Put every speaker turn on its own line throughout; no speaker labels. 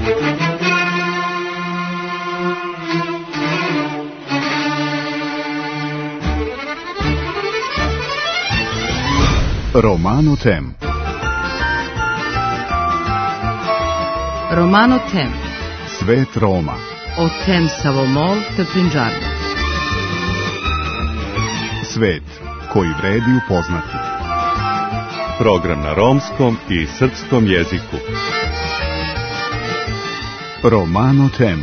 Romano Tem.
Romano Tem.
Svet Roma.
O tem Savomol te Prinđarno.
Svet koji vredi upoznati.
Program na romskom i srpskom jeziku.
Romano Tem.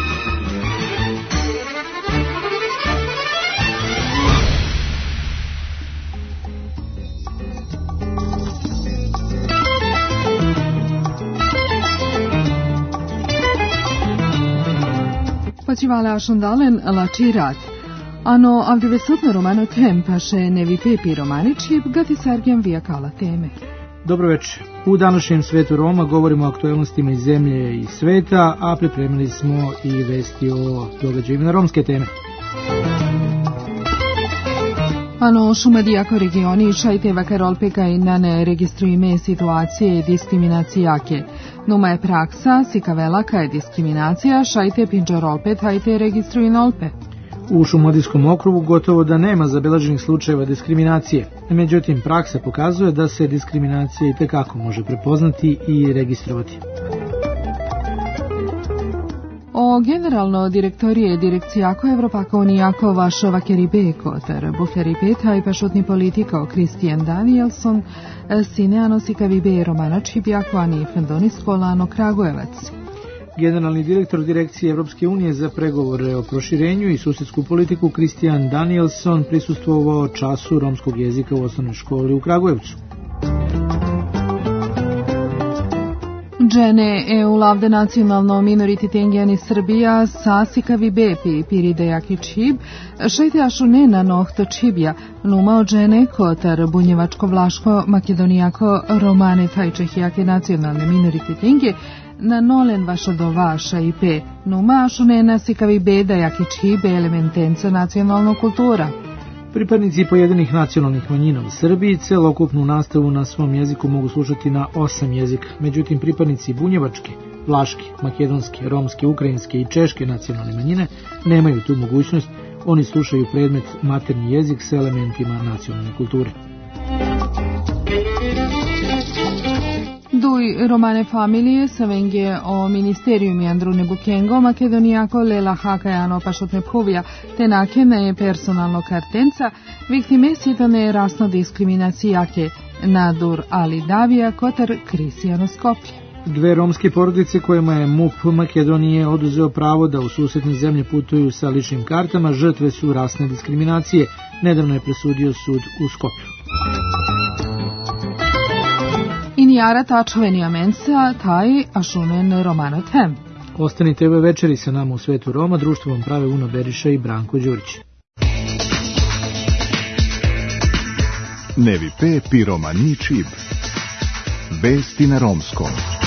Počivale ašondalen lačirat. Ano avdivesutno Romano Tem paše nevi pepi romaničib gati sargem vijakala teme.
Dobro večer. U današnjem svetu Roma govorimo o aktualnostima iz zemlje i sveta, a pripremili smo i vesti o događajima na romske teme.
Ano šumadijako regioni šajte vakarolpeka i nane registrujeme situacije i diskriminacijake. Numa je praksa, sikavela ka je diskriminacija, šajte pinđarolpe tajte registrujnolpe.
U Šumadijskom okrugu gotovo da nema zabeleženih slučajeva diskriminacije. Međutim, praksa pokazuje da se diskriminacija itekako može prepoznati i registrovati.
O generalno direktorije direkcijako Evropaka unijako vašova keribeko, ter buferipeta i pašutni politiko Christian Danielson, sineano sikavibe Romana Čibjako, ani Fendonis Polano Kragujevac.
Generalni direktor direkcije Evropske unije za pregovore o proširenju i susjedsku politiku Christian Danielson prisustvovao času romskog jezika u osnovnoj školi u Kragujevcu.
Džene EU lavde nacionalno minorititengjani Srbija sasikavi bepi piridejaki čib, šajte ašunena nohto čibja, numao džene kotar bunjevačko-vlaško makedonijako romane tajčehijake nacionalne minorititengje, na nolen vaša do vaša i pe, numa ašunena sikavi beda jaki čibe elementenca nacionalna kultura.
Pripadnici pojedinih nacionalnih manjina u Srbiji celokupnu nastavu na svom jeziku mogu slušati na 8 jezika. Međutim, pripadnici bunjevačke, vlaške, makedonske, romske, ukrajinske i češke nacionalne manjine nemaju tu mogućnost. Oni slušaju predmet maternji jezik s elementima nacionalne kulture.
Duj romane familije savenge o ministerijumi Andrune Bukengo, makedonijako lela hakajano pašotne phovija, te nakene personalno kartenca, viktime sitane rasno diskriminacijake, nadur ali davija kotar krisijano Skoplje.
Dve romske porodice kojima je MUP Makedonije oduzeo pravo da u susjedne zemlje putuju sa ličnim kartama, žrtve su rasne diskriminacije. Nedavno je presudio sud u Skoplju.
Inijara tačoveni amenca, taj ašunen Romano Tem.
Ostanite ove večeri sa nama u svetu Roma, društvo vam prave Uno Beriša i Branko Đurić.
Nevi pepi romani čib. Vesti na romskom.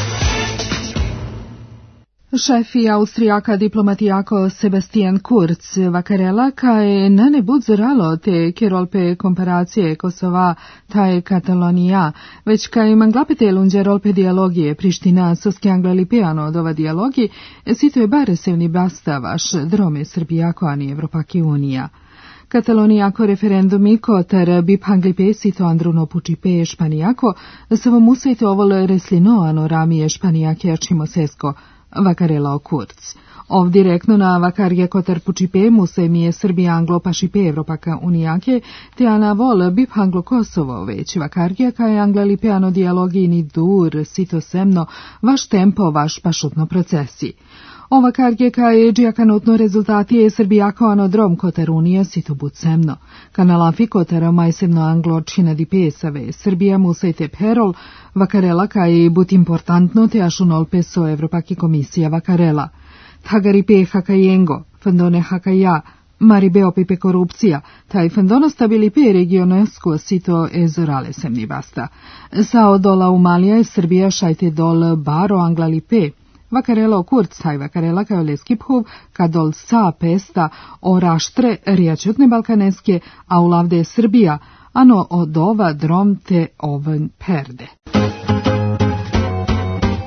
Šefi Austrijaka diplomatijako Sebastian Kurz vakarela kaj na ne bud zoralo te kerolpe komparacije Kosova taj Katalonija, već kaj manglapete lunđerolpe dialogije Priština soske anglalipeano od ova dialogi, sito je bare sevni basta vaš drome Srbijako ani Evropaki unija. Katalonijako referendumi kotar bip anglipe sito andruno pučipe španijako, samo musajte ovol reslinoano ramije španijake ačimo sesko, vakarela o Kurz. Ov direktno na vakarje kotar pučipe muse mi je Srbija anglo pašipe Evropaka unijake, te ana vol bip anglo Kosovo, već vakarje kaj anglalipeano dialogini dur, sito semno, vaš tempo, vaš pašutno procesi. Ova karge kaj džijakanutno rezultati je Srbijako anodrom kotar unija sito bud semno. Kanalafi kotar majsemno anglo čina di pesave, Srbija musajte perol, vakarela kaj bud importantno te ašunol peso Evropaki komisija vakarela. Tagari pe hakajengo, fandone hakaja, mari beo pipe korupcija, taj fandono stabili pe regionesko sito ezorale semni basta. Sao dola umalija je Srbija šajte dol baro anglali pe. Vakarela o Kurz, taj vakarela kao leskiphuv, kadol sa pesta o raštre rijačutne balkaneske, a u lavde je Srbija, ano od ova drom te oven perde.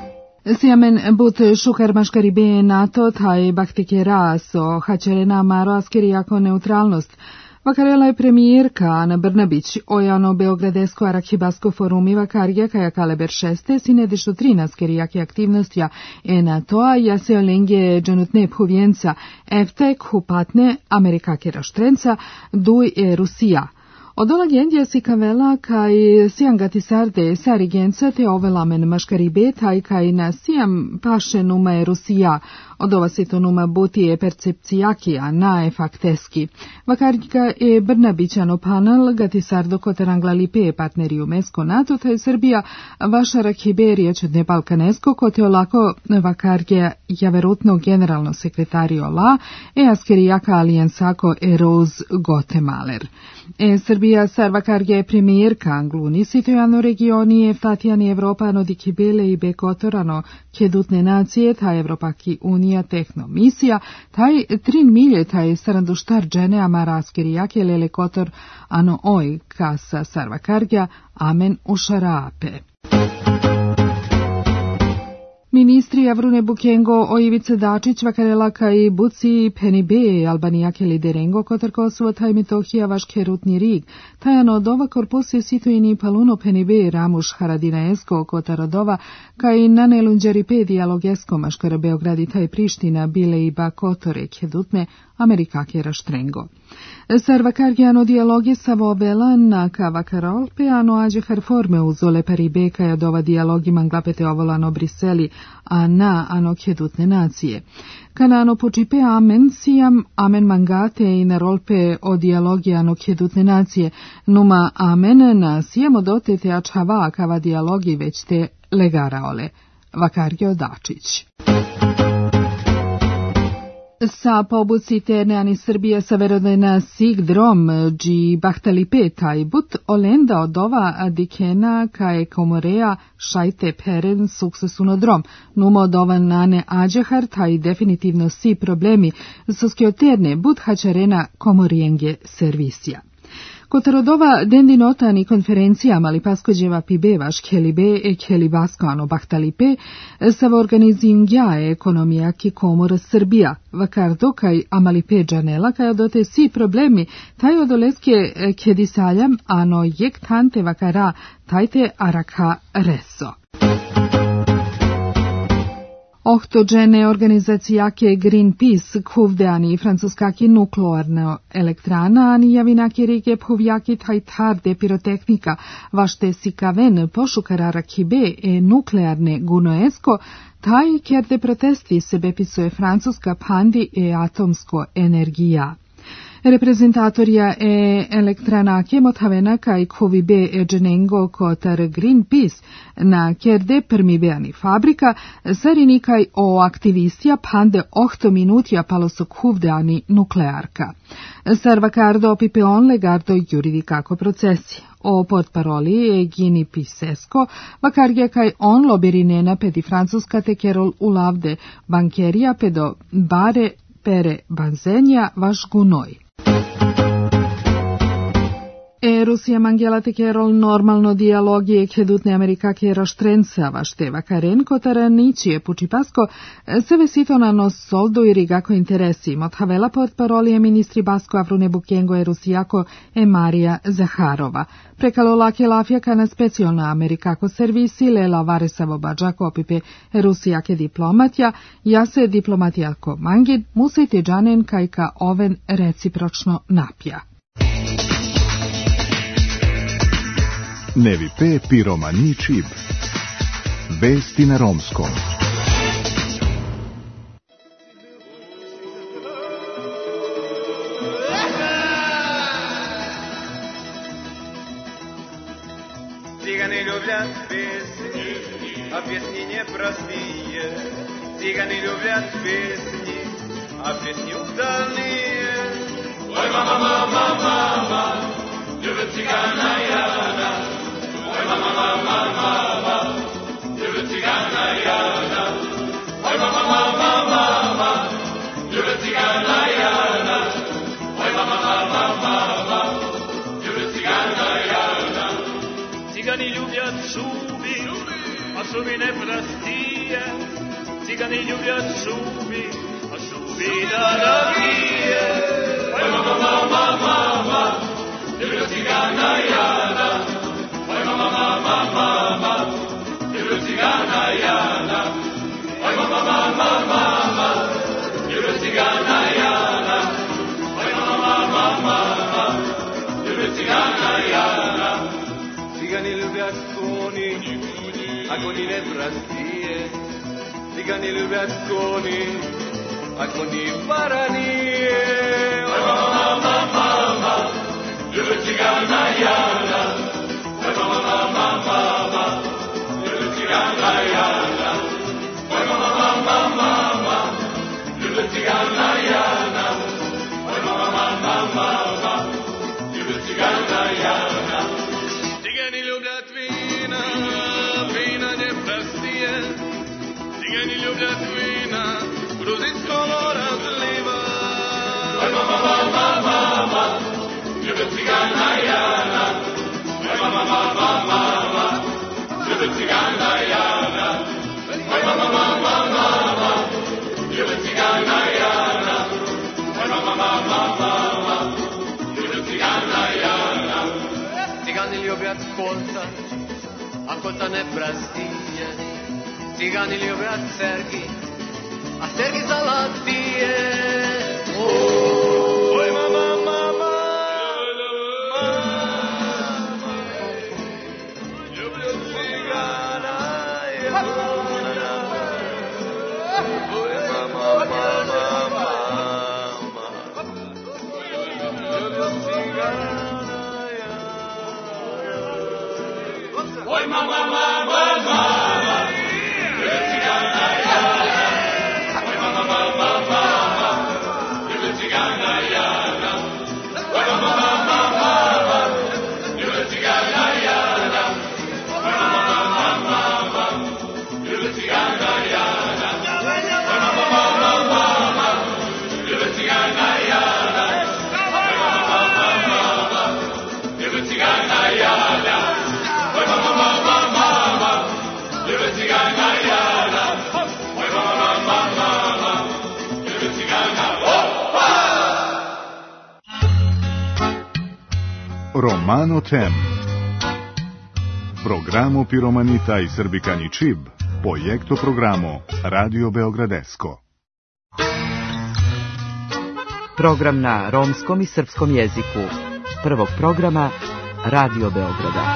Siamen but šukar maškaribe NATO taj baktike raso, hačerena maro askerijako neutralnost. Vakarela je premijerka Ana Brnabić ojano Beogradesko Arahibasko forumi vakarja kaja kaleber 6. sinedišto 13 kerijake aktivnostja NATO-a ja se olenge džanutne phuvijenca eftek hupatne Amerikake raštrenca duj Rusija. Od olagendja si kavela kaj siangati sarde sarigenca te ovelamen maškaribe taj kaj na siam paše numa je Rusija. Od ova se to numa buti je percepcijakija na efakteski. Vakarjika je Brnabićano panel gati sardo koterangla lipe partneri UNESCO NATO te Srbija vaša rakiberija čudne balkanesko kote olako vakarje javerutno generalno sekretario la askerijaka alijensako eroz Gotemaler. Srbija sarvakarje premijerka Angluni sitojano regionije Tatjani Evropano di Kibele i Bekotorano kedutne nacije ta Evropaki unija tehno misija taj 3 milje taj saranduštar džene amaraskerijake lele kotor ano oj kasa sarvakarja amen ušarape. Ministri Avrune Bukengo o Ivice Dačić vakarela kaj buci penibe Albanijake liderengo kotar Kosovo taj Metohija vaš kerutni rig. Tajano od ova korpuse situini paluno penibe Ramuš Haradinaesko kotar od ova kaj nanelunđeripe dijalogesko maškara Beogradi taj Priština bile i ba kotore kedutne Amerikake raštrengo. Sarvakarjano dijalogi sa vovela na kavakarolpe ano ađe harforme uzole paribe kaj od ova dijalogi manglapete ovolano Briseli a na ano kedutne nacije. Kanano počipe amen sijam amen mangate i narolpe o dijalogi ano kedutne nacije numa amen na sijam odote te ačhava kava dijalogi već te legaraole. Vakarjo Dačić. Sa pobuci terneani Srbija sa verodena Sigdrom dži bahtalipe taj but olenda od ova dikena kaj komorea šajte peren suksesunodrom. Numo od ova nane ađehar taj definitivno si problemi soskioterne but hačarena komorijenge servisija. Kotarodova dendinotani konferencija Malipaskođeva pibevaš kelibe e kelibaskano bahtalipe sa organizingja ekonomija ki komora Srbija vakardo kaj amalipe džanela kaj odote si problemi taj odoleske kedisaljam ano jek tante vakara tajte araka reso. Ohtođene organizacijake Greenpeace kuvdeani francuskaki nuklearna elektrana ani javinaki rige phovjaki taj tarde pirotehnika vašte sikaven pošukarara kibe e nuklearne gunoesko taj kerde protesti sebe pisuje francuska pandi e atomsko energija. Reprezentatorja e elektranake motavena kaj kovibe e dženengo kotar Greenpeace na kerde permibeani fabrika sarini kaj o aktivistija pande 8 minutija paloso kuvdeani nuklearka. Sarvakardo pipeon legardo juridikako procesi. O portparoli e gini pisesko vakarja kaj on lobirinena pedi francuska te kerol ulavde bankerija pedo bare pere banzenja vaš gunoj. Rusija mangela te kerol normalno dijalogije kedutne Amerikake raštrenca vašte vakaren kotara ničije pučipasko seve sitona nos soldo i rigako interesi mot havela portparolije ministri Basko Avrune Bukengo e Rusijako e Marija Zaharova. Prekalo lake lafjaka na specijalna Amerikako servisi lela varesavo bađako opipe Rusijake diplomatja, jase diplomatijako mangid musite džanen kajka oven recipročno napja.
Nevi pe piromani čib. Vesti na romskom.
Цыганы любят песни, а песни непростые. Цыганы любят песни, а песни удалые. Ой, мама, мама, мама, любит цыгана Яна. Ой, mama, mama, mama, любит цыгана Яна. Ой, mama, mama, mama, любит цыгана Яна. Ой, mama, mama, mama, любит цыгана Яна. Цыгане любят шубы, а шубы непростые. Cigani ljubljat šubi, a šubi da rakije. Oj mama, mama, mama, ljublja cigana Jana. Oj mama, mama, mama, ljublja cigana Jana. Oj mama, mama, mama, ljublja cigana Jana. Oj mama, mama, mama, ljublja cigana Jana. Cigani ljubljat koni, a koni ne prastije. Cigani ljubljat koni, a koni baranije. Oj mama, mama, mama, ljublja cigana Jana. Oj mama, mama, mama, ljublja cigana Jana. Oj mama, mama, mama, ljublja cigana Jana. Oj mama, mama, mama, ljublja cigana Jana. Cigani ljubljat vina, vina ne prastije. Cigani ljubljat vina, gruzinsko razliva. Oj mama, mama, mama, ljublja cigana Jana. Oj mama, mama, mama, ljublja cigana Jana. Oj mama, mama, mama, ljublja cigana Jana. Oj mama, mama, mama, ljublja cigana Jana. Cigani ljubljat kolca, a kolca ne prastije. Cigani ljubljat sergi, a sergi zalatije. Oj mama, mama, ljublja cigana Jana. Oj mama, mama, mama, ljublja cigana Jana. Oj mama, mama, mama, ljublja cigana Jana. Oj mama, mama, mama, ljublja cigana Jana. Oj mama, mama, mama, ljublja cigana Jana. Oj mama, mama, mama, ljublja cigana Jana. Oj mama, mama, mama, ljublja cigana Jana. Oj mama, mama, mama, ljublja cigana Jana. Oj mama, mama, mama, ljublja cigana Jana. Oj mama, mama, mama, ljublja cigana. Opa!
Romano Tem. Programo Piromanita i Srbikani Čib. Projekto programo Radio Beogradesko.
Program na romskom i srpskom jeziku. Prvog programa Radio Beograda.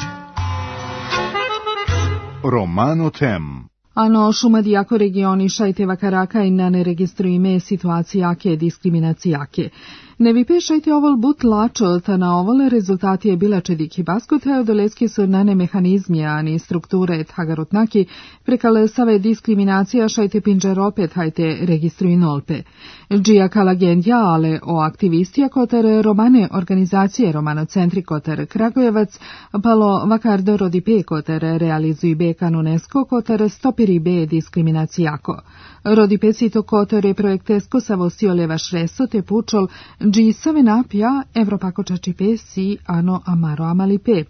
Romano Tem.
Ano šumadijako regioni šajte vakaraka i na neregistrujime situacijake diskriminacijake. Ne vypešajte ovol but lačo, ta na ovole rezultati je bila čediki baskote, odoleski su nane mehanizmije, ani strukture thagarotnaki, prekale save diskriminacija šajte pinđerope thajte registruinolpe. Džija kalagendja, ale o aktivistija koter romane organizacije Romanocentri koter Kragujevac, palo vakardo rodipe koter realizuj be kanunesko koter stopiri be diskriminacijako. Rodipe cito koter projektesko savostio vaš reso te pučol dži save napja Evropako čačipe si ano amaro amalipe.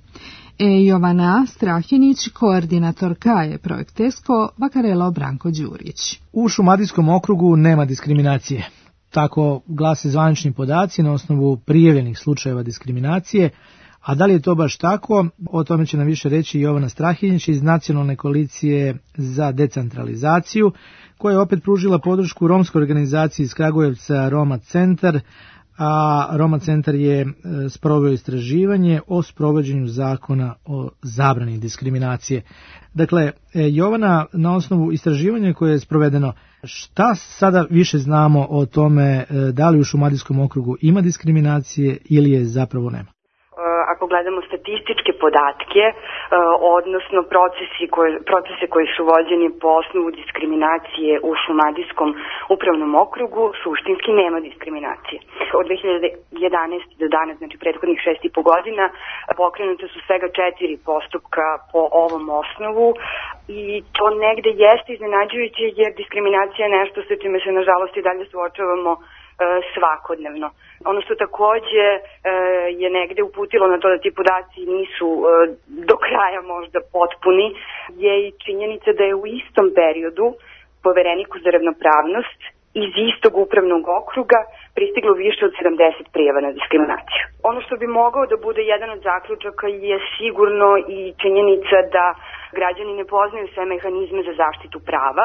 Jovana Strahinić, koordinatorka je projektesko, vakarelo Branko Đurić.
U Šumadijskom okrugu nema diskriminacije. Tako glase zvanični podaci na osnovu prijavljenih slučajeva diskriminacije, a da li je to baš tako, o tome će nam više reći Jovana Strahinić iz Nacionalne koalicije za decentralizaciju, koja je opet pružila podršku romskoj organizaciji iz Kragujevca Roma Centar, a Roma Centar je sproveo istraživanje o sprovođenju zakona o zabrani diskriminacije. Dakle, Jovana, na osnovu istraživanja koje je sprovedeno, šta sada više znamo o tome da li u Šumadijskom okrugu ima diskriminacije ili je zapravo nema?
Ako gledamo statističke podatke, odnosno procese koji su vođeni po osnovu diskriminacije u Šumadijskom upravnom okrugu, suštinski nema diskriminacije. Od 2011. do danas, znači prethodnih 6,5 godina, pokrenute su svega 4 postupka po ovom osnovu i to negde jeste iznenađujuće jer diskriminacija je nešto sa čime se nažalost i dalje suočavamo svakodnevno. Ono što takođe je negde uputilo na to da ti podaci nisu do kraja možda potpuni je i činjenica da je u istom periodu Povereniku za ravnopravnost iz istog upravnog okruga pristiglo više od 70 prijava na diskriminaciju. Ono što bi mogao da bude jedan od zaključaka je sigurno i činjenica da građani ne poznaju sve mehanizme za zaštitu prava,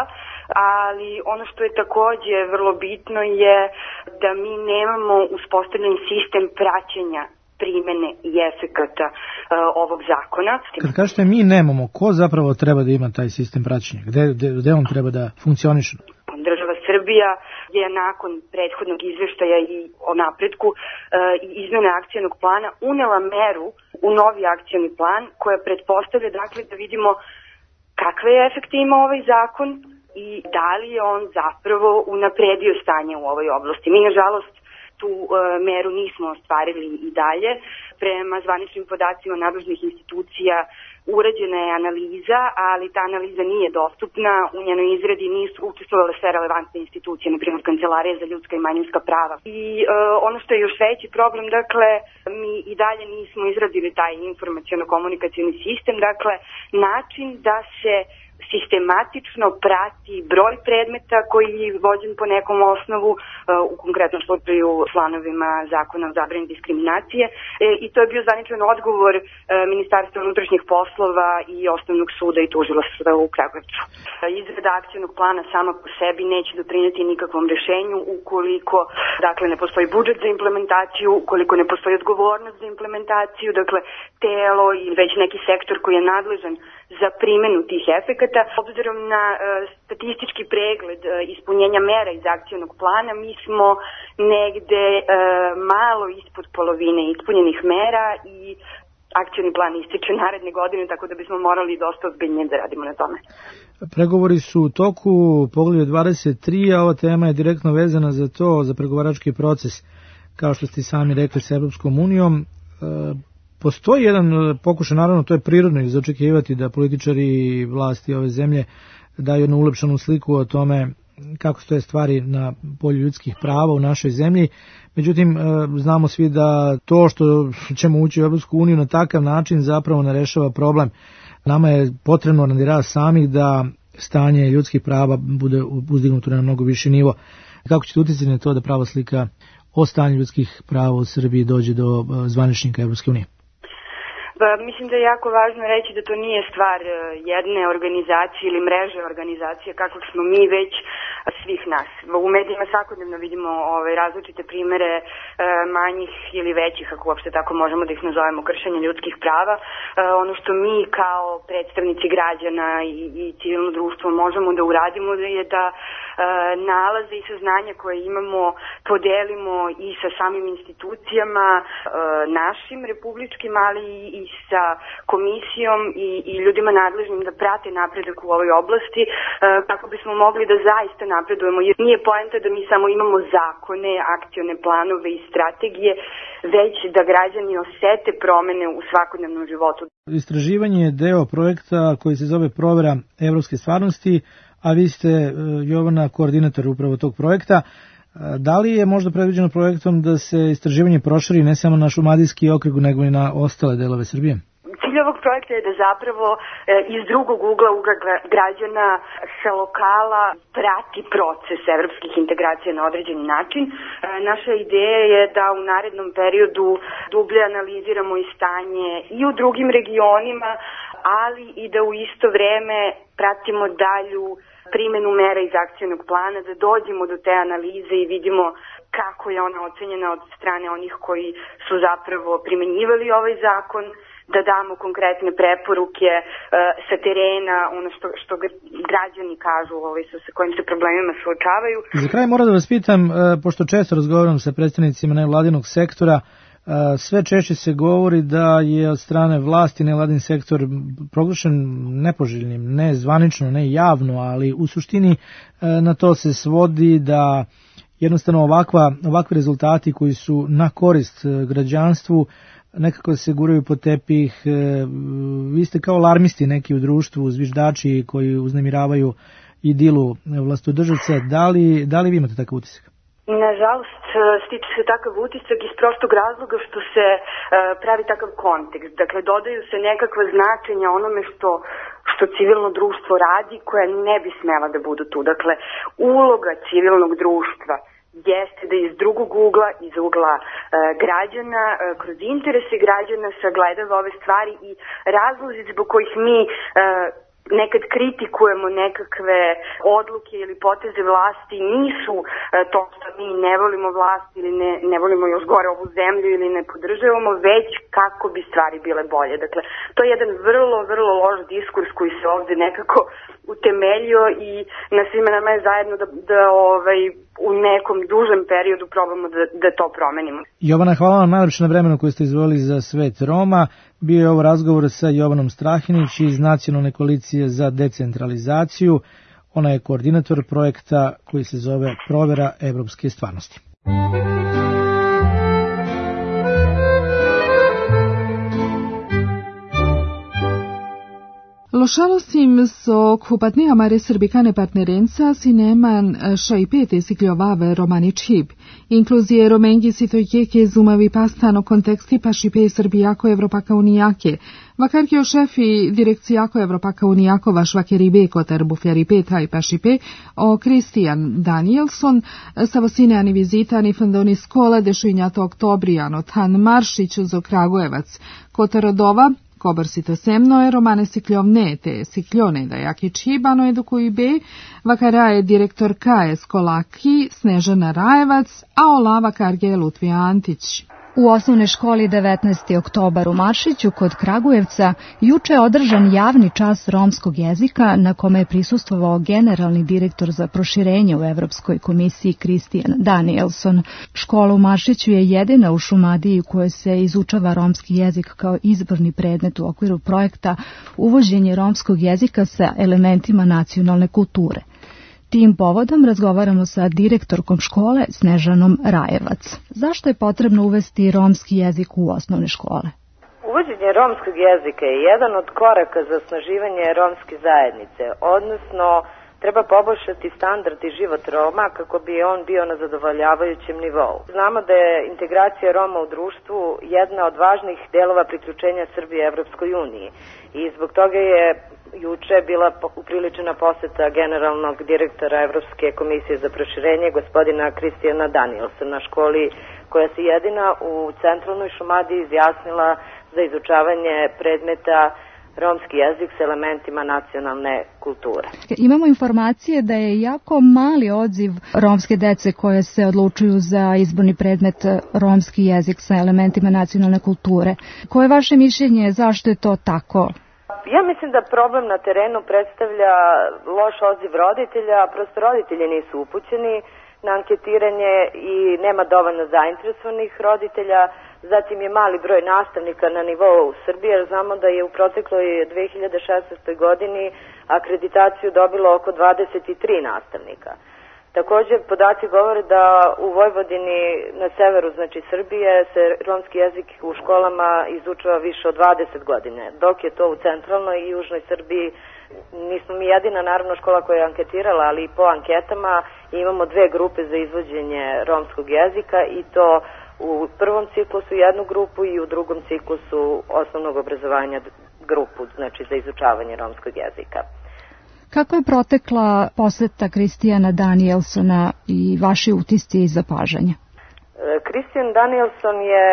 ali ono što je takođe vrlo bitno je da mi nemamo uspostavljen sistem praćenja primene i efekata ovog zakona.
Kad kažete mi nemamo, ko zapravo treba da ima taj sistem praćenja? Gde on treba da funkcioniše?
Država Srbija je nakon prethodnog izveštaja i o napretku i izmene akcionog plana unela meru u novi akcioni plan koja pretpostavlja dakle da vidimo kakve efekte ima ovaj zakon i da li je on zapravo unapredio stanje u ovoj oblasti. Mi nažalost tu meru nismo ostvarili i dalje. Prema zvaničnim podacima nadležnih institucija urađena je analiza, ali ta analiza nije dostupna, u njenoj izradi nisu učestvovale sve relevantne institucije, na primjer Kancelarija za ljudska i manjinska prava. I ono što je još veći problem, dakle, mi i dalje nismo izradili taj informaciono-komunikacioni sistem, dakle, način da se sistematično prati broj predmeta koji je vođen po nekom osnovu, u konkretnom slučaju članovima zakona o zabrani diskriminacije, i to je bio zvaničan odgovor Ministarstva unutrašnjih poslova i Osnovnog suda i tužilaštva u Kragujevcu. Izrada akcionog plana sama po sebi neće doprineti nikakvom rešenju ukoliko dakle ne postoji budžet za implementaciju, ukoliko ne postoji odgovornost za implementaciju, dakle telo ili već neki sektor koji je nadležan za primenu tih efekata. Obzirom na statistički pregled ispunjenja mera iz akcionog plana, mi smo negde malo ispod polovine ispunjenih mera i akcioni plan ističe naredne godine, tako da bismo morali dosta ozbiljnije da radimo na tome.
Pregovori su u toku, Poglavlje 23, a ova tema je direktno vezana za to, za pregovarački proces, kao što ste sami rekli, sa Evropskom unijom. Postoji jedan pokušaj, naravno to je prirodno i zaočekivati da političari i vlasti ove zemlje daju jednu ulepšanu sliku o tome kako stoje stvari na polju ljudskih prava u našoj zemlji. Međutim, znamo svi da to što ćemo ući u Evropsku uniju na takav način zapravo ne rešava problem. Nama je potrebno radi nas samih da stanje ljudskih prava bude uzdignuto na mnogo viši nivo. Kako ćete uticati na to da prava slika o stanju ljudskih prava u Srbiji dođe do zvaničnika Evropske unije?
Mislim da je jako važno reći da to nije stvar jedne organizacije ili mreže organizacije kako smo mi, već svih nas. U medijima svakodnevno vidimo različite primere manjih ili većih, ako uopšte tako možemo da ih nazovemo, kršenja ljudskih prava. Ono što mi kao predstavnici građana i civilno društvo možemo da uradimo je da nalaze i saznanja koje imamo podelimo i sa samim institucijama našim, republičkim, ali i sa komisijom i ljudima nadležnim da prate napredak u ovoj oblasti, kako bismo mogli da zaista napredujemo. Jer nije poenta da mi samo imamo zakone, akcione planove i strategije, već da građani osete promene u svakodnevnom životu.
Istraživanje je deo projekta koji se zove Provera evropske stvarnosti, a vi ste, Jovana, koordinator upravo tog projekta. Da li je možda predviđeno projektom da se istraživanje proširi ne samo na Šumadijski okrug, nego i na ostale delove Srbije?
Cilj ovog projekta je da zapravo iz drugog ugla građana sa lokala prati proces evropskih integracija na određeni način. Naša ideja je da u narednom periodu dublje analiziramo i stanje i u drugim regionima, ali i da u isto vreme pratimo dalju primenu mera iz akcionog plana, da dođemo do te analize i vidimo kako je ona ocenjena od strane onih koji su zapravo primenjivali ovaj zakon, da damo konkretne preporuke sa terena, ono što građani kažu sa kojim se problemima suočavaju.
Za kraj moram da vas pitam, pošto često razgovaram sa predstavnicima nevladinog sektora, sve češće se govori da je od strane vlasti nevladin sektor proglašen nepoželjnim, ne zvanično, ne javno, ali u suštini na to se svodi da jednostavno ovakvi rezultati koji su na korist građanstvu nekako se guraju po tepih. Vi ste kao alarmisti neki u društvu, zviždači koji uznemiravaju i dilu vlastodržaca. Da li vi imate takav utisak?
Nažalost, stiče se takav utisak iz prostog razloga što se pravi takav kontekst. Dakle, dodaju se nekakva značenja onome što što civilno društvo radi, koja ne bi smela da budu tu. Dakle, uloga civilnog društva jeste da iz drugog ugla, iz ugla građana, kroz interese građana sagledava ove stvari i razlozi zbog kojih mi nekad kritikujemo nekakve odluke ili poteze vlasti nisu to što mi ne volimo vlast ili ne volimo još gore ovu zemlju ili ne podržavamo, već kako bi stvari bile bolje. Dakle, to je jedan vrlo, vrlo loš diskurs koji se ovde nekako utemeljio i na svima nama je zajedno da u nekom dužem periodu probamo da to promenimo.
Jovana, hvala vam najlepše na vremenu koje ste izvojili za Svet Roma. Bio je ovo razgovor sa Jovanom Strahinić iz Nacionalne koalicije za decentralizaciju. Ona je koordinator projekta koji se zove Provera evropske stvarnosti.
Lošalosim so kupatnia mare srbikane partnerenca sineman šaipete sikljovave romani čib. Inkluzije romengi sitojkeke zumavi pastano konteksti pašipe srbijako Evropaka unijake. Vakarkio šefi direkcijako Evropaka unijako švakeribe kotar bufjaripe taj pašipe o Kristijan Danielson savosineani vizitani fandoni skola dešuinjato oktobrijano tan maršić zo Kragujevac kotarodova Kobarsita semno je romane sikljovne te sikljone da jaki čibano edukuju be, vakara je direktor KS Kolaki Snežana Rajevac, a olava karge Lutvija Antić.
U osnovnoj školi 19. oktobar u Maršiću kod Kragujevca juče je održan javni čas romskog jezika na kome je prisustvovao generalni direktor za proširenje u Evropskoj komisiji Kristijan Danielson. Škola u Maršiću je jedina u Šumadiji u kojoj se izučava romski jezik kao izborni predmet u okviru projekta Uvođenje romskog jezika sa elementima nacionalne kulture. Tim povodom razgovaramo sa direktorkom škole Snežanom Rajevac. Zašto je potrebno uvesti romski jezik u osnovne škole?
Uvođenje romskog jezika je jedan od koraka za osnaživanje romske zajednice, odnosno treba poboljšati standard i život Roma kako bi on bio na zadovoljavajućem nivou. Znamo da je integracija Roma u društvu jedna od važnih delova priključenja Srbije Evropskoj uniji i zbog toga je juče bila upriličena poseta generalnog direktora Evropske komisije za proširenje gospodina Kristijana Danielsona na školi koja se jedina u centralnoj Šumadiji izjasnila za izučavanje predmeta romski jezik s elementima nacionalne kulture.
Imamo informacije da je jako mali odziv romske dece koje se odlučuju za izborni predmet romski jezik sa elementima nacionalne kulture. Koje je vaše mišljenje, zašto je to tako?
Ja mislim da problem na terenu predstavlja loš odziv roditelja, prosto roditelji nisu upućeni na anketiranje i nema dovoljno zainteresovanih roditelja, zatim je mali broj nastavnika na nivou Srbije, jer znamo da je u protekloj 2016. godini akreditaciju dobilo oko 23 nastavnika. Također podaci govore da u Vojvodini na severu, znači Srbije, se romski jezik u školama izučava više od 20 godine, dok je to u centralnoj i južnoj Srbiji. Nismo mi jedina naravno škola koja je anketirala, ali i po anketama imamo dve grupe za izvođenje romskog jezika i to u prvom ciklusu jednu grupu i u drugom ciklusu osnovnog obrazovanja grupu, znači za izučavanje romskog jezika.
Kako je protekla poseta Kristijana Danielsona i vaši utisci i zapažanja?
Kristijan Danielson je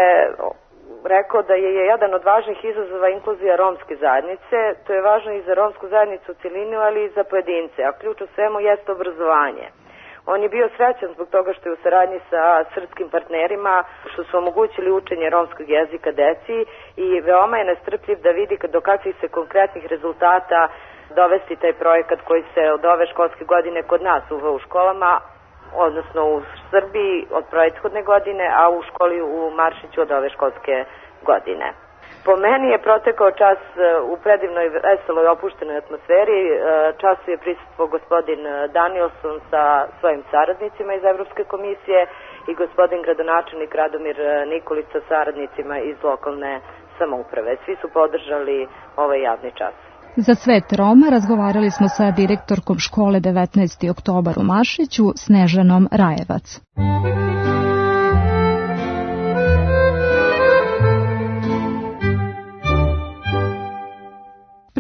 rekao da je jedan od važnih izazova inkluzija romske zajednice. To je važno i za romsku zajednicu u cjelini, ali i za pojedince, a ključ u svemu jeste obrazovanje. On je bio srećan zbog toga što je u saradnji sa srpskim partnerima što su omogućili učenje romskog jezika deci i veoma je nestrpljiv da vidi do kakvih se konkretnih rezultata dovesti taj projekat koji se od ove školske godine kod nas uveo u školama, odnosno u Srbiji od prethodne godine, a u školi u Maršiću od ove školske godine. Po meni je protekao čas u predivnoj, veseloj, opuštenoj atmosferi. Času je prisustvovao gospodin Danielson sa svojim saradnicima iz Evropske komisije i gospodin gradonačelnik Radomir Nikolić sa saradnicima iz lokalne samouprave. Svi su podržali ovaj javni čas.
Za Svet Roma razgovarali smo sa direktorkom škole 19. oktobar u Maršiću, Snežanom Rajevac.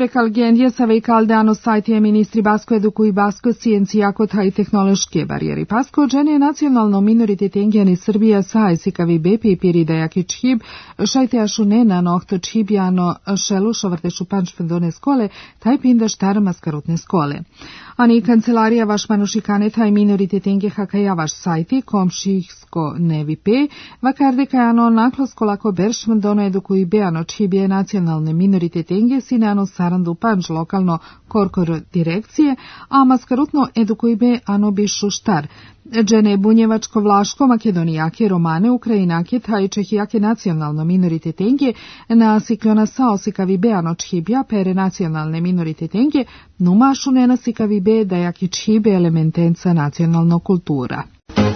precalgendje saveical ano sajtije ministri Basko eduku i Basko sciencijako i tehnološke barijeri Pasko, džene nacionalno minoritet Engijani Srbija saj sikavi bepi pirida jaki čhib, šajte ašunena nohto čhibjano šelušo vrtešu pančpendone skole, taj pinda štara maskarutne skole. Ani kancelarija vaš manušikane taj minoritet Engije hakaja vaš sajti, komšihsko nevipe, vakarde kajano naklosko lako beršmendono eduku i beano čhibje nacionalne minoritet Engije sinano sarandu panč lokalno korkor direkcije, a maskarutno edukujbe ano bišu štar. Džene bunjevačko, vlaško, makedonijake, romane, ukrajinake, taj čehijake nacionalno minoritet Engije, na siklona saosikavi beano čhibja, pere nacionalne minoritet Engije, numašu ne nasikavi be da jaki čhibe elementenca nacionalno kultura.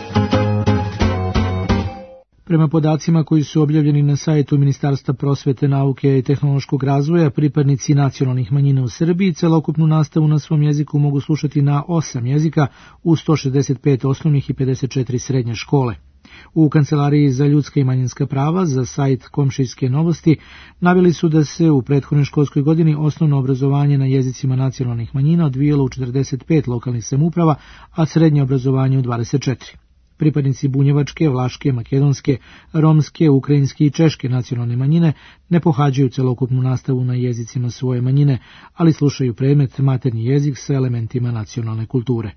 Prema podacima koji su objavljeni na sajtu Ministarstva prosvete, nauke i tehnološkog razvoja, pripadnici nacionalnih manjina u Srbiji celokupnu nastavu na svom jeziku mogu slušati na 8 jezika u 165 osnovnih i 54 srednje škole. U Kancelariji za ljudska i manjinska prava za sajt Komšijske novosti naveli su da se u prethodnoj školskoj godini osnovno obrazovanje na jezicima nacionalnih manjina odvijalo u 45 lokalnih samouprava, a srednje obrazovanje u 24. Pripadnici bunjevačke, vlaške, makedonske, romske, ukrajinske i češke nacionalne manjine ne pohađaju celokupnu nastavu na jezicima svoje manjine, ali slušaju predmet maternji jezik sa elementima nacionalne kulture.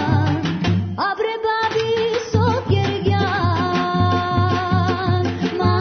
Ma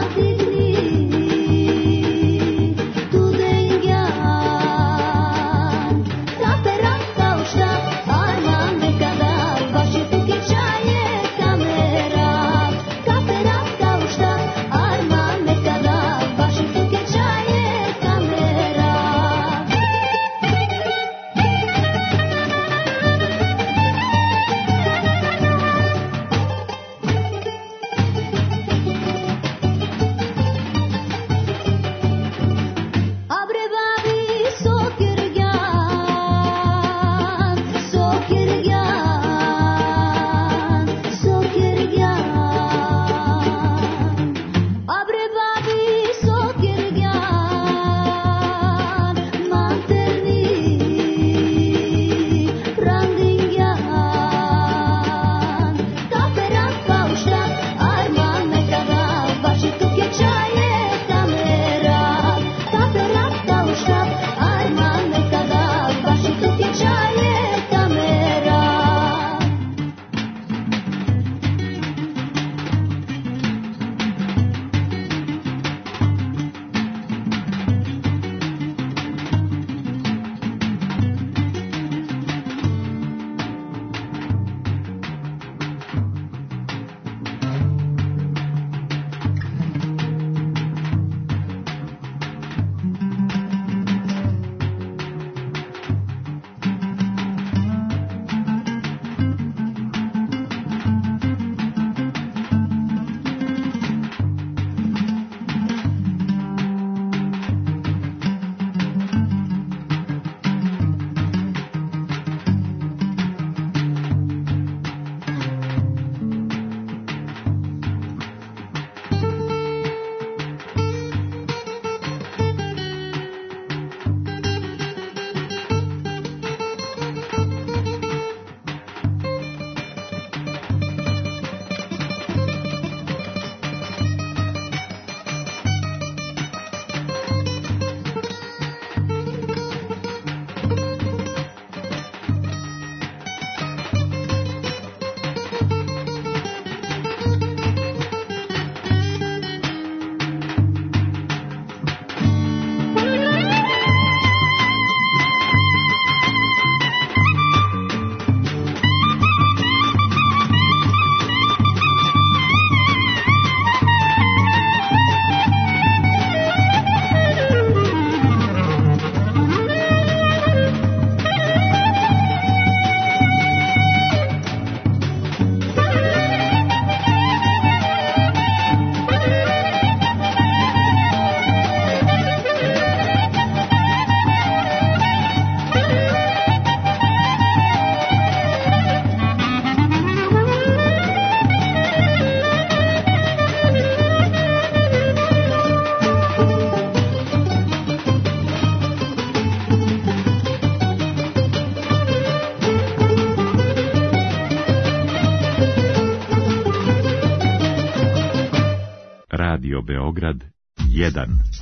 1.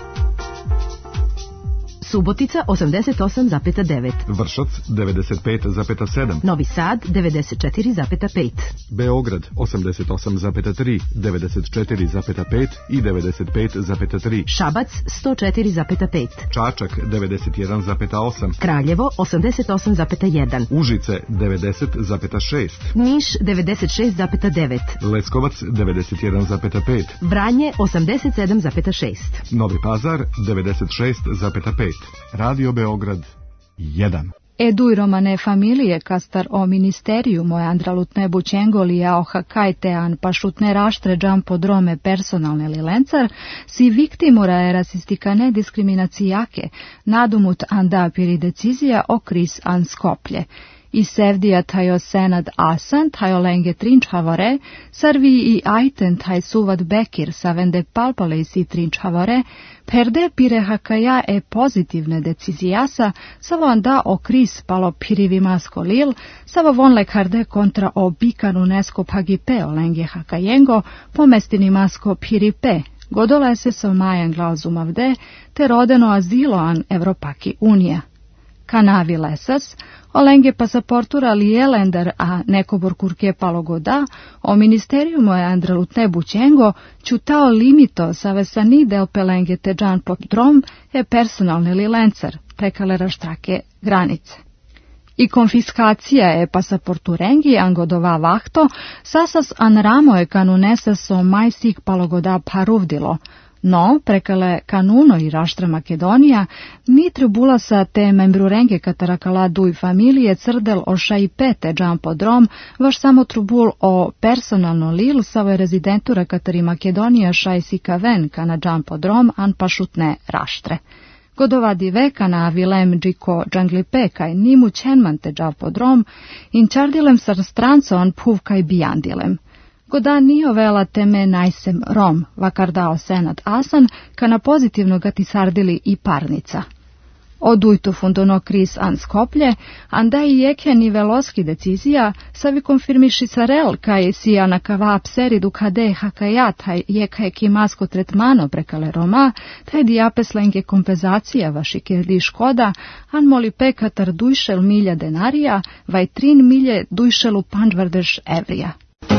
Subotica 88,9.
Vršac 95,7.
Novi Sad 94,5.
Beograd 88,3, 94,5 i 95,3.
Šabac 104,5.
Čačak 91,8.
Kraljevo 88,1.
Užice 90,6.
Niš 96,9.
Leskovac 91,5.
Vranje 87,6.
Novi Pazar 96,5. Radio Beograd 1.
Edui romane familije castar o ministerium o andralutne bucengolija o hakajtean pašutne raštre džampodrome personalne lilencar si viktimura e rasistikane diskriminacijake nadumut anda piri decizija o kris an Skoplje. I sevdija tajo senad asan, tajo lenge trinčhavore, sarvi i ajten taj suvad bekir savende palpale si trinčhavore, perde pire hakaja e pozitivne decizijasa, savo anda o kris palo pirivi masko lil, savo von lekarde kontra o bikan UNESCO pagipe o lenge hakajengo, pomestini masko piripe, godole se so majan glauzumavde, te rodeno azilo an Evropaki unija. Kanavi lesas, olenge pasaportura lijelender a nekobor kurke palogoda, o ministeriumu e andralutne bućengo, čutao limito savesani del pelenge te džan podrom e personalne lilencar, prekale raštrake granice. I konfiskacija e pasaporturengi angodova vahto, sasas an ramo e kanunesa so majsik palogoda paruvdilo, no, prekale kanuno i raštra Makedonija, mi tribulasa te membrurenge katarakala duj familije crdel o šaipete džampodrom, vaš samo trubul o personalno lil savo rezidentura katari Makedonija šajsika ven kana džampodrom an pašutne raštre. Godovadi veka na avilem džiko džanglipe kaj nimu čenmante džampodrom, in čardilem sar stranco an puvkaj bijandilem. Goda nije vela teme najsem rom, vakardao senat asan, kana pozitivno ga tisardili i parnica. Odujtu fundono kris an Skoplje, anda i jeke ni veloski decizija, savi konfirmiši sarel, kaj sija na kava pseridu kade hakajat, haj jekaj kimasko tretmano prekale Roma, taj diapeslenke kompenzacija vaši kirdi škoda, an moli pekatar dujšel milja denarija, vaj 3 milje dujšelu panđvardeš evrija.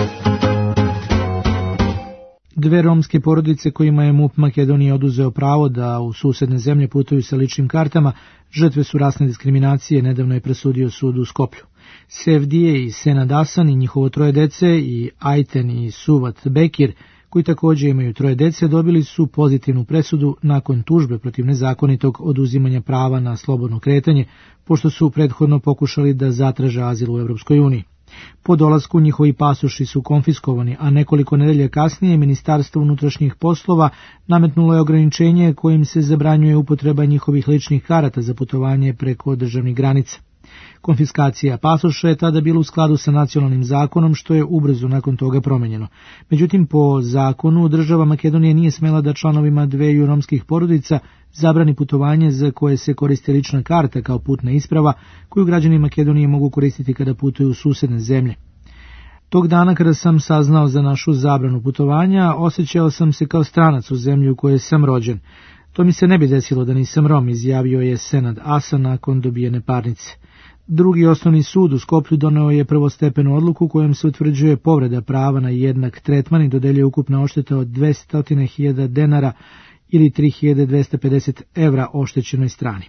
Dve romske porodice kojima je MUP Makedonije oduzeo pravo da u susedne zemlje putuju sa ličnim kartama, žrtve su rasne diskriminacije, nedavno je presudio sud u Skoplju. Sevdije i Senad Asan i njihovo 3 dece i Ajten i Suvat Bekir, koji također imaju 3 dece, dobili su pozitivnu presudu nakon tužbe protiv nezakonitog oduzimanja prava na slobodno kretanje, pošto su prethodno pokušali da zatraže azil u Evropskoj uniji. Po dolasku njihovi pasoši su konfiskovani, a nekoliko nedelja kasnije Ministarstvo unutrašnjih poslova nametnulo je ograničenje kojim se zabranjuje upotreba njihovih ličnih karata za putovanje preko državnih granica. Konfiskacija pasoša je tada bila u skladu sa nacionalnim zakonom, što je ubrzo nakon toga promenjeno. Međutim, po zakonu država Makedonije nije smela da članovima dveju romskih porodica zabrani putovanje za koje se koristi lična karta kao putna isprava, koju građani Makedonije mogu koristiti kada putuju u susedne zemlje. Tog dana kada sam saznao za našu zabranu putovanja, osjećao sam se kao stranac u zemlji u kojoj sam rođen. To mi se ne bi desilo da nisam Rom, izjavio je Senad Asan nakon dobijene parnice. Drugi osnovni sud u Skoplju doneo je prvostepenu odluku kojom se utvrđuje povreda prava na jednak tretman i dodeljuje ukupna odšteta od 200.000 denara ili 3.250 evra oštećenoj strani.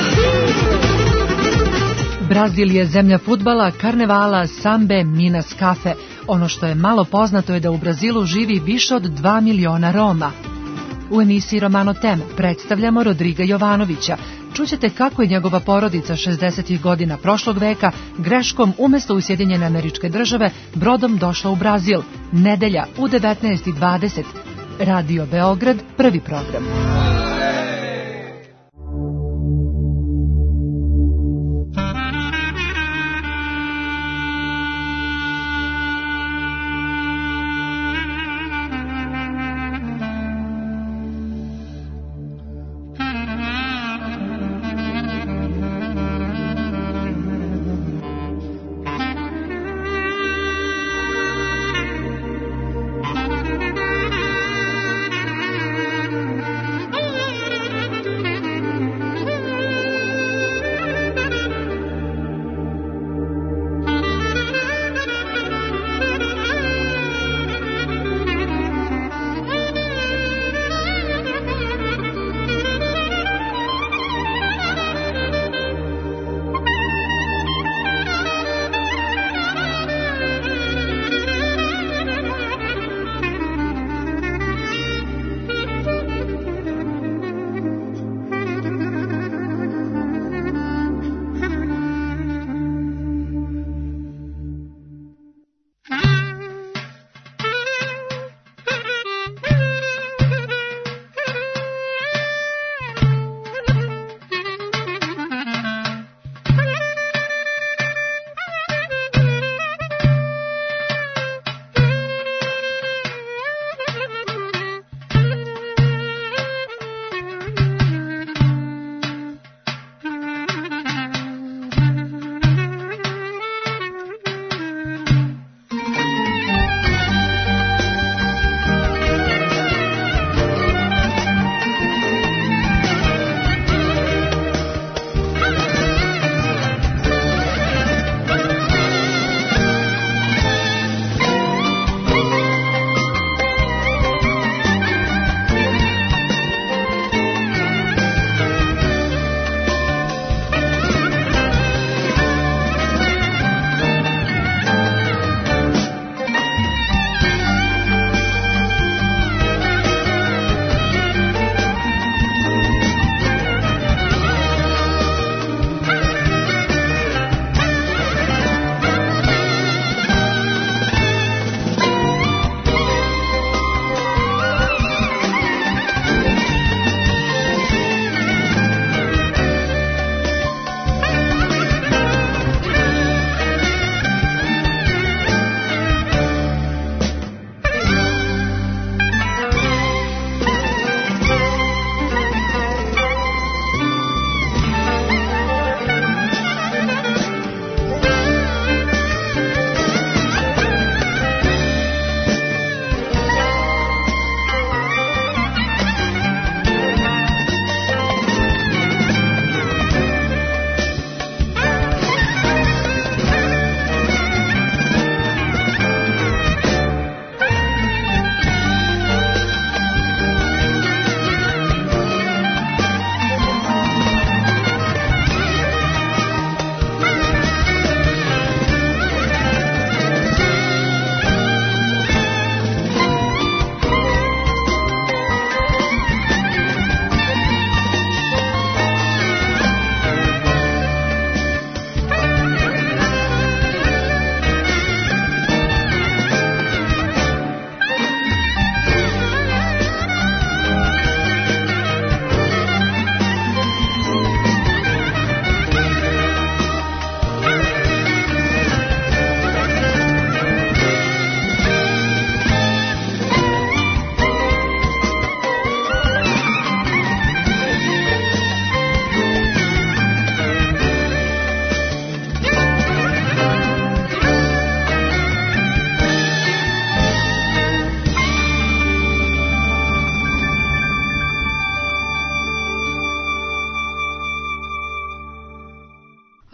Brazil je zemlja fudbala, karnevala, sambe, minas kafe. Ono što je malo poznato je da u Brazilu živi više od 2 miliona Roma. U emisiji Romano Tem predstavljamo Rodriga Jovanovića. Čućete kako je njegova porodica 60. godina prošlog veka greškom umjesto u Sjedinjene Američke Države brodom došla u Brazil. Nedelja u 19:20. Radio Beograd, prvi program.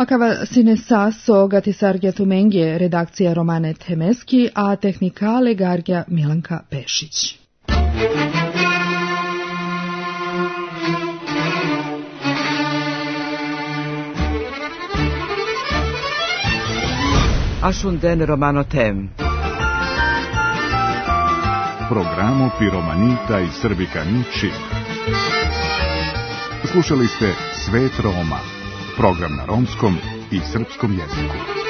Akava sine saso gatisargja tumengje redakcija Romane Temeski, a tehnikale gargja Milanka Pešić.
Ashunden Romano Tem.
Programo Piromanita i Srbikani Čip. Slušali ste Svet Roma, program na romskom i srpskom jeziku.